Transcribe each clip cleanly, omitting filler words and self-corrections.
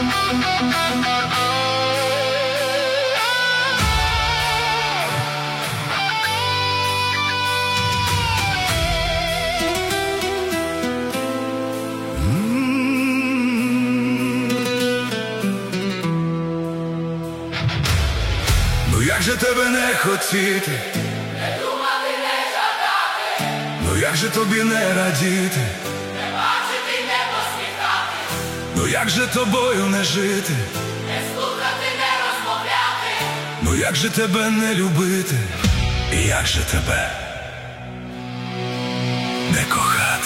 Як же тебе не хотіти, не думати, не жадати, ну як же тобі не радіти, не бачити, не посміхатись, ну як же тобою не жити, не слухати, не розмовляти, ну як же тебе не любити, і як же тебе не кохати.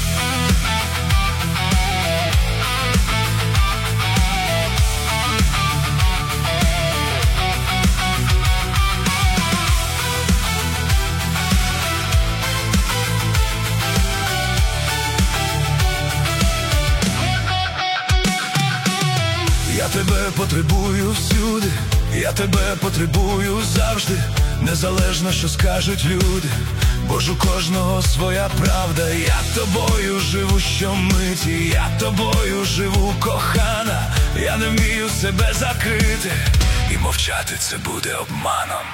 Я тебе потребую всюди, я тебе потребую завжди, незалежно, що скажуть люди, бо ж у кожного своя правда. Я тобою живу щомиті, я тобою живу, кохана. Я не вмію себе закрити, і мовчати це буде обманом.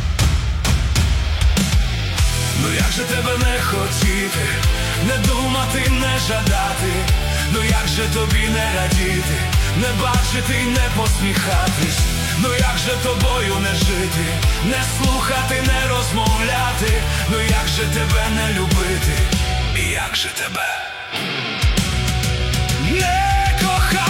Ну як же тебе не хотіти, не думати, не жадати, ну як же тобі не радіти, не бачити й не посміхатись, ну як же тобою не жити, не слухати, не розмовляти, ну як же тебе не любити, і як же тебе не кохати.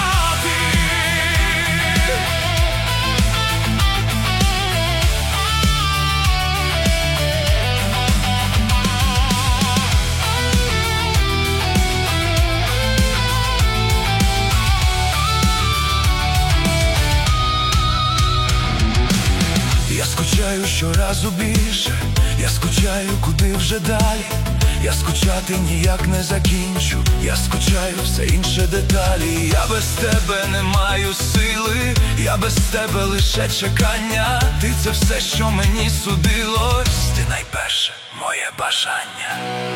Я скучаю щоразу більше, я скучаю куди вже далі, я скучати ніяк не закінчу, я скучаю все інше деталі. Я без тебе не маю сили, я без тебе лише чекання. Ти це все, що мені судилось, ти найперше моє бажання.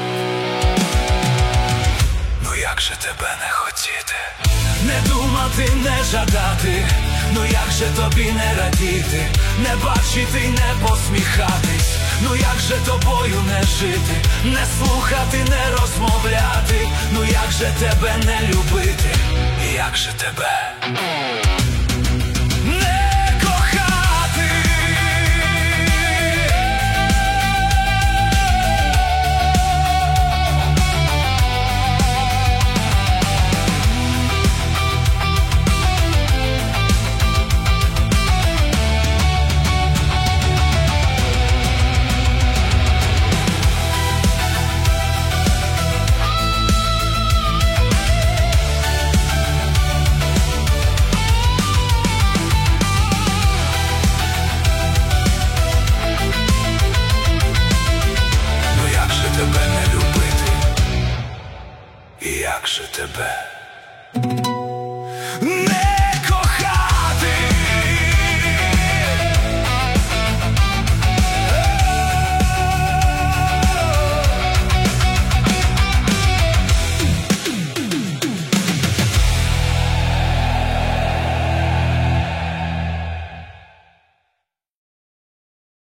Ну як же тебе не хотіти, не думати, не жадати, ну як же тобі не радіти, не бачити й не посміхатись, ну як же тобою не жити, не слухати, не розмовляти, ну як же тебе не любити, і як же тебе не кохати. Тебе не любити, і як же тебе